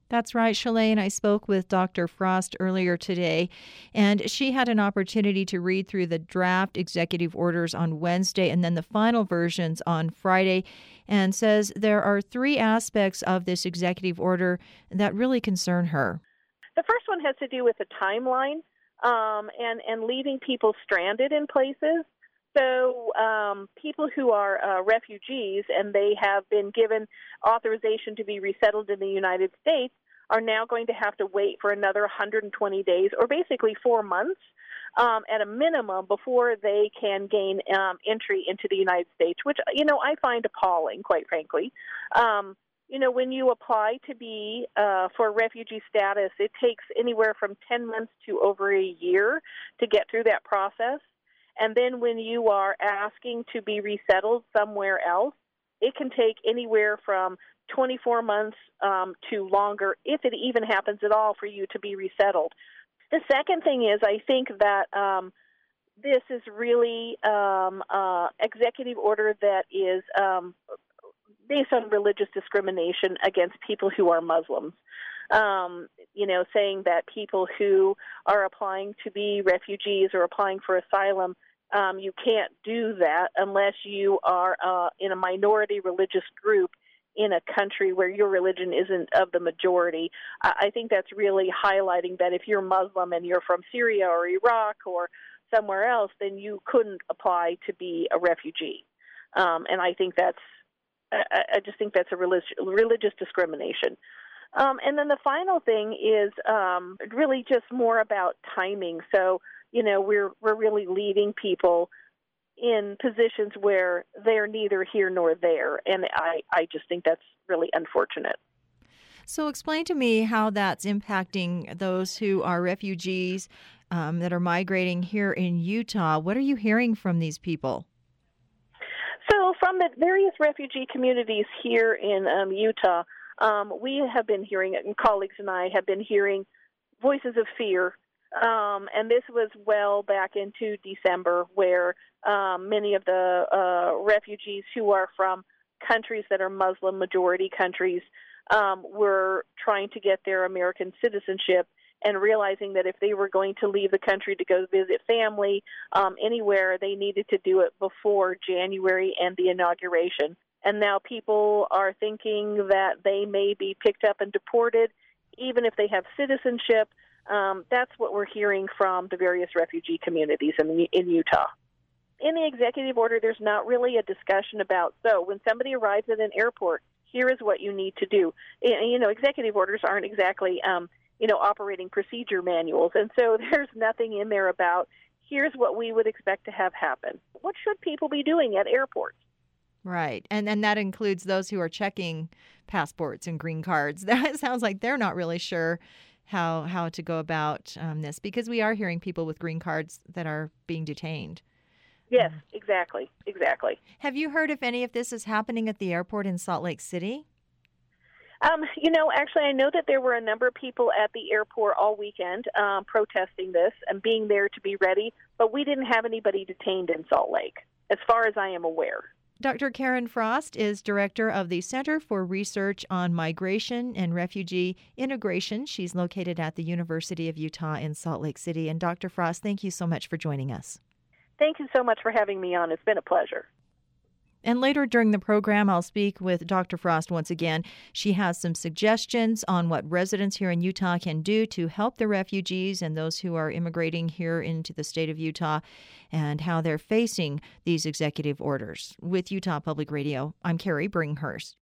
That's right, Shalane. I spoke with Dr. Frost earlier today, and she had an opportunity to read through the draft executive orders on Wednesday and then the final versions on Friday, and says there are three aspects of this executive order that really concern her. The first one has to do with the timeline and leaving people stranded in places. So people who are refugees and they have been given authorization to be resettled in the United States are now going to have to wait for another 120 days, or basically 4 months at a minimum, before they can gain entry into the United States, which, I find appalling, quite frankly. When you apply to be for refugee status, it takes anywhere from 10 months to over a year to get through that process. And then when you are asking to be resettled somewhere else, it can take anywhere from 24 months to longer, if it even happens at all, for you to be resettled. The second thing is, I think that this is really executive order that is based on religious discrimination against people who are Muslims. Saying that people who are applying to be refugees or applying for asylum, you can't do that unless you are in a minority religious group in a country where your religion isn't of the majority. I think that's really highlighting that if you're Muslim and you're from Syria or Iraq or somewhere else, then you couldn't apply to be a refugee. And I think I just think that's a religious discrimination. And then the final thing is really just more about timing. So, we're really leaving people in positions where they're neither here nor there, and I just think that's really unfortunate. So explain to me how that's impacting those who are refugees that are migrating here in Utah. What are you hearing from these people? So from the various refugee communities here in Utah, we have been hearing, and colleagues and I have been hearing voices of fear. And this was well back into December, where many of the refugees who are from countries that are Muslim majority countries were trying to get their American citizenship, and realizing that if they were going to leave the country to go visit family anywhere, they needed to do it before January and the inauguration. And now people are thinking that they may be picked up and deported, even if they have citizenship. That's what we're hearing from the various refugee communities in Utah. In the executive order, there's not really a discussion about, so when somebody arrives at an airport, here is what you need to do. Executive orders aren't exactly, operating procedure manuals. And so there's nothing in there about, here's what we would expect to have happen. What should people be doing at airports? Right. And that includes those who are checking passports and green cards. That sounds like they're not really sure how to go about this, because we are hearing people with green cards that are being detained. Yes, exactly. Have you heard if any of this is happening at the airport in Salt Lake City? Actually, I know that there were a number of people at the airport all weekend protesting this and being there to be ready, but we didn't have anybody detained in Salt Lake, as far as I am aware. Dr. Karen Frost is director of the Center for Research on Migration and Refugee Integration. She's located at the University of Utah in Salt Lake City. And Dr. Frost, thank you so much for joining us. Thank you so much for having me on. It's been a pleasure. And later during the program, I'll speak with Dr. Frost once again. She has some suggestions on what residents here in Utah can do to help the refugees and those who are immigrating here into the state of Utah, and how they're facing these executive orders. With Utah Public Radio, I'm Carrie Bringhurst.